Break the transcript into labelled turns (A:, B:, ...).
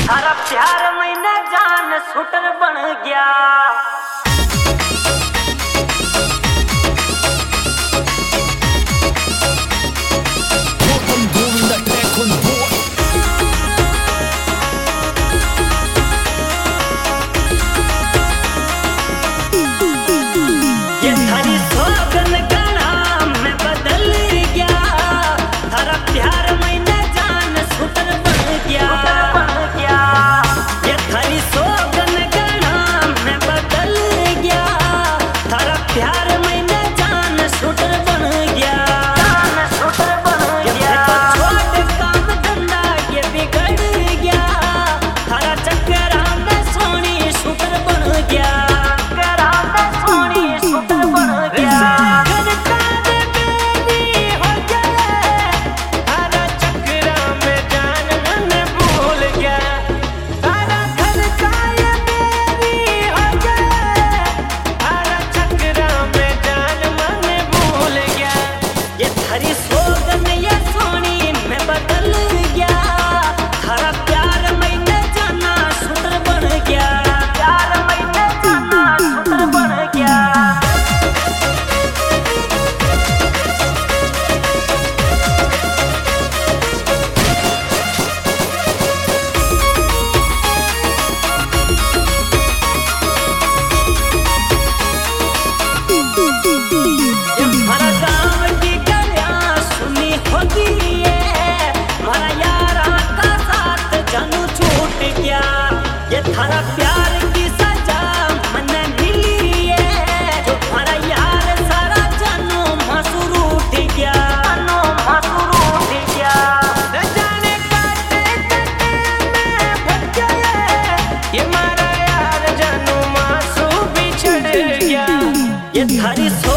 A: थारा प्यार मैंने जान शूटर बन गया। ये थारी सोगन का नाम मैं बदल गया। थारा प्यार मैंने जान शूटर बन गया। ये थारी सोगन का नाम मैं बदल गया। थारा प्यार मैंने जान शूटर बन गया। छोड़ काम धंधा ये बिगड़ गया। थारा चक्करा में सोनी शूटर बन गया। हरी सोगन ये सोनी मैं बदल गया। थारा प्यार मैंने जाना शूटर बन गया। प्यार मैंने जाना शूटर बन गया। ये थारा प्यार की सजा मने मिली है। जो थारा यार सारा जानू मसूर उठ गया। न जाने काटे काटे में फंस गया। ये मारा यार जानू मासूम बिछड़ गया। ये थारी